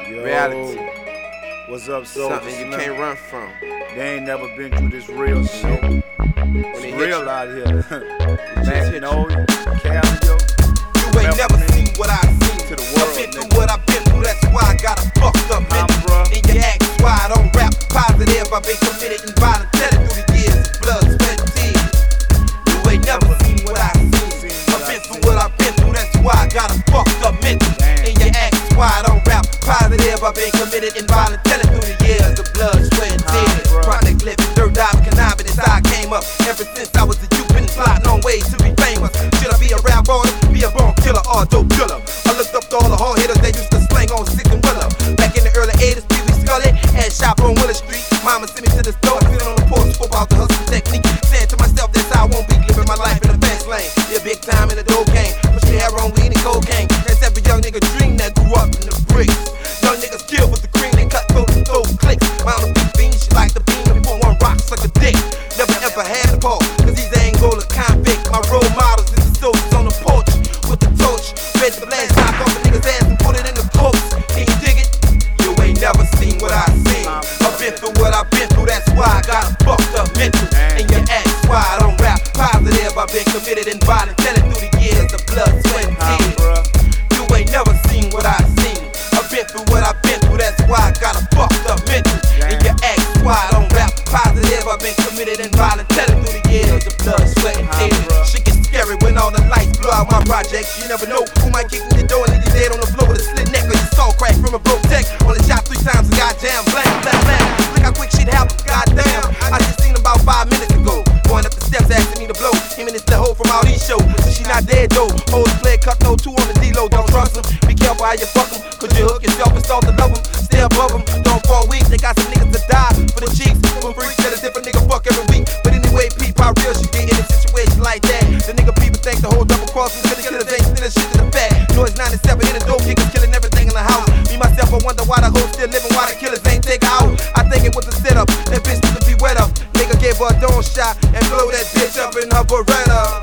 Yo, reality. What's up, Soulja Something you Slim? can't run from. They ain't never been through this real shit. When It's they hit real you, out here. just hit Magnolia, Calio. You ain't never seen what I seen. To the I've world, been through nigga. what I've been through, that's why I got a fucked up mental. Bruh. And you ask why I don't rap positive. I've been committed and volunteering through the years of blood, sweat, and tears. You ain't never seen what I seen. I've been through what I've been through, that's why I got a fucked up mental. And you ask why I don't rap positive. I've been committed and volunteering through the years of blood, sweat, and tears. Chronic living, dirt dive, cannabis, that's how I came up. Ever since I was a youth, been plotting on ways to be famous. Should I be a rap artist, be a born killer, or a dope killer? I looked up to all the hard hitters that used to slang on Six and Willow. Back in the early 80s, Pee Wee Scully had shop on Willow Street. Mama sent me to the store, sitting on the porch, spoke about the hustle technique. Saying to myself, that's how I won't be living my life in the fast lane. Yeah, big time in the dope game, pushing heroin, weed, and cocaine. That's every young nigga dream that grew up in the bricks. Young niggas kill with the cream, they cut through the throat clicks. Mount a big bean, she like the beam, and put one rock, suck a dick. Never ever had a ball, cause these Angola convict. My role models is the soldiers on the porch with the torch. Ready to blast, knock off a nigga's ass and put it in the coats. Can you dig it? You ain't never seen what I seen. I've been through what I've been through, that's why I got a fucked up mental. And you ask why I don't rap positive. I've been committed and volunteering through the years of blood, sweat, and tears. You ain't never seen what I seen. I've been through what I've been through, that's why I got a fucked up mental. And you ask why I don't rap positive. I've been committed and volunteering through the years of blood, sweat, and tears. Shit gets scary when all the lights blow out my projects. You never know who might kick in the door and leave you dead on the floor with a slit neck or your skull crack from a broke tech. Only shot 3 times and goddamn blam, blam, blam. Look how quick shit happens, goddamn. I just seen about 5 minutes ago. Going up the steps asking me to blow. Him and it's the hoe from all these shows. So she not dead though. Hoes play cut no 2 on the D-Lo. Don't trust them. Be careful how you fuck them. Could you hook yourself and start to love them? Stay above them. Don't fall weak. They got some niggas to die for the cheeks. From freaks that a different nigga fuck every week. But anyway, peep how real she get in a situation like that. The nigga people think the whole double crossing. Killers ain't still shit to the fact. Noise 97 in the dope kickers killing everything in the house. Me myself, I wonder why the hoes still living, why the killers ain't take her out. I think it was a setup. That bitch used to be wet up. Nigga gave her a dawn shot and blow that bitch up in her Beretta.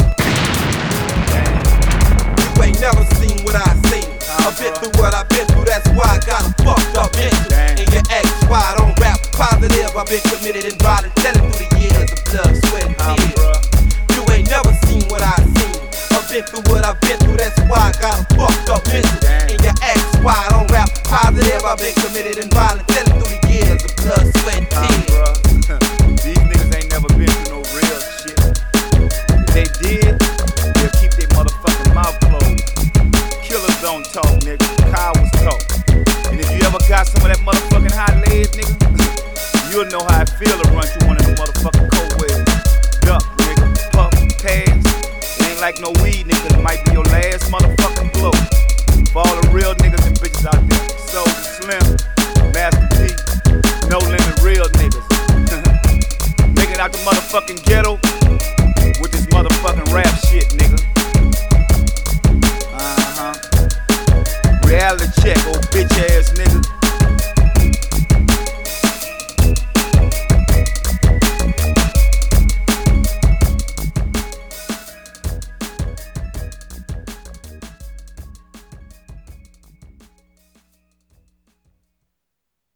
You ain't never seen what I seen. I've been through what I've been through, that's why I got a fucked up mental. And you ask why I don't rap positive. I've been committed and volunteering through the years of blood, sweat, and tears. You ain't never seen what I seen. I've been through what I've been through, that's why I got a fucked up mental. And you ask why I don't rap positive. I've been committed and volunteering through the years of blood, sweat, and tears. These niggas ain't never been through no real shit. If they did, they'll keep their motherfucking mouth closed. Killers don't talk, nigga. Cowards talk. And if you ever got some of that motherfucking hot lead, nigga, you'll know how it feel to run through one of them motherfucking cold waves. Duck, nigga. Puff, pass. It ain't like no weed, nigga. It might be your last motherfucking blow. For all the real niggas and bitches out there. Soulja Slim, Master P, No Limit real niggas. Make it out the motherfucking ghetto.